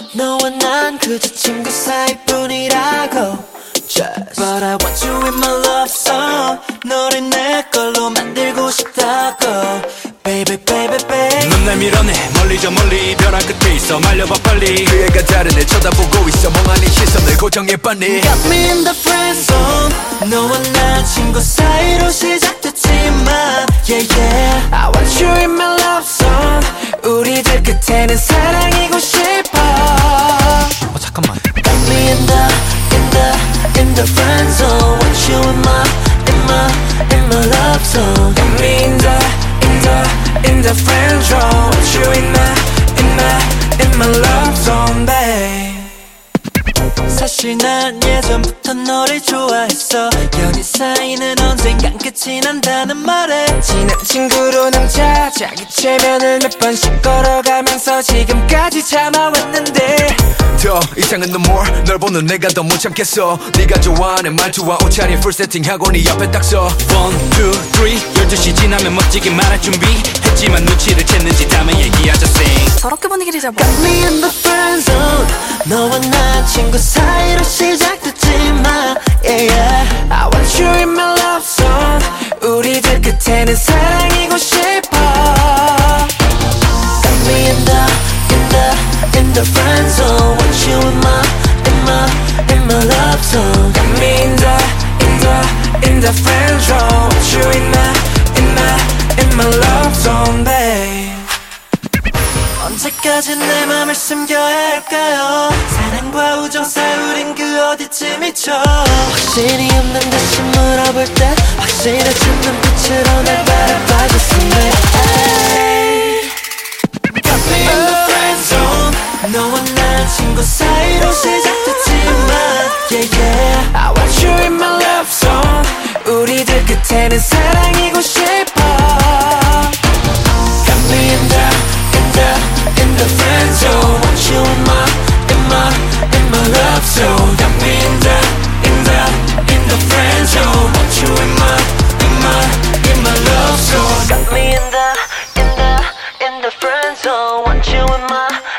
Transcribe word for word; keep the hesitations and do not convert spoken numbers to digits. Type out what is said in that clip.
너와 난 그저 친구 사이뿐이라고 Just But I want you in my love song 너를 내 걸로 만들고 싶다고 Baby baby baby 넌 날 밀어내 멀리 저 멀리 벼랑 끝에 있어 말려봐 빨리 그 애가 다른 애 쳐다보고 있어 멍하니 시선을 고정해 빨리 Got me in the friend zone 너와 난 친구 사이로 시작됐지만 Yeah yeah I want you in my love song 우리들 끝에는 사랑이고 싶어 어 잠깐만 Got me in the in the in the friend zone want you in my in my in my love zone Got me in the in the in the friend zone want you in my in my in my love zone babe 사실 난 예전부터 너를 좋아했어 연인 사이는 언젠간 끝이 난다는 말에 친한 친구로 남자 자기 최면을 몇 번씩 걸어가면서 지금까지 참아왔는데 더 이상은 no more 널 보는 내가 더 못 참겠어 네가 좋아하는 말투와 옷차림 풀 세팅하고 네 옆에 딱 서 one, two, three 열두 시 지나면 멋지게 말할 준비 했지만 눈치를 챘는지 다음에 얘기하자 sing 저렇게 분위기를 잡아 Got me in the friend zone 너와 난 친구 사이로 시작됐지만 Yeah yeah I want you in my love song 우리들 끝에는 사랑이고 싶어 Got me in the in the in the friend zone want you in my in my in my love zone Got me in the in the in the friend zone want you in my in my in my love zone babe 언제까지 내 맘을 숨겨야 할까요 사랑과 우정 사이 그 어디쯤이죠 확신이 없는 듯이 물어볼 때 확실해진 눈빛으로 날 바라봐줬으네 Got me in the friend zone 너와 난 친구 사이로 시작됐지만 Yeah yeah I want you in my love zone 우리들 끝에는 사랑이고 싶어 Got me in the in the in the friend zone want you in my in my in my love zone Got me in the in the in the friend zone want you in my in my in my love zone Got me in the in the in the friend zone want you in my